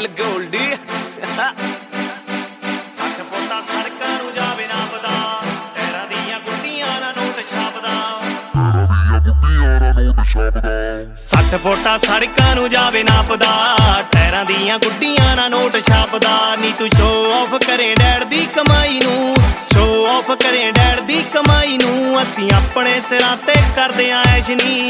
ਫੁੱਲ ਗੋਲਡੀ 60 ਫੁੱਟਾਂ ਸੜਕਾਂ ਨੂੰ ਜਾਵੇ ਨਾ ਪਤਾ, ਟਾਇਰਾਂ ਦੀਆਂ ਗੁੱਡੀਆਂ ਨਾਲ ਨੋਟ ਛਾਪਦਾ। 60 ਫੁੱਟਾਂ ਸੜਕਾਂ ਨੂੰ ਜਾਵੇ ਨਾਪਦਾ, ਟਾਇਰਾਂ ਦੀਆਂ ਗੁੱਡੀਆਂ ਨਾਲ ਨੋਟ ਛਾਪਦਾ। ਨੀ ਤੂੰ ਸ਼ੋਅ ਆਫ ਕਰੇ ਡੈਡ ਦੀ ਕਮਾਈ ਨੂੰ, ਸ਼ੋਅ ਆਫ ਕਰੇ ਡੈਡ ਦੀ ਕਮਾਈ ਨੂੰ। ਅਸੀਂ ਆਪਣੇ ਸਿਰਾਂ ਤੇ ਕਰਦੇ ਆਂ ਐਸ਼ ਨੀ,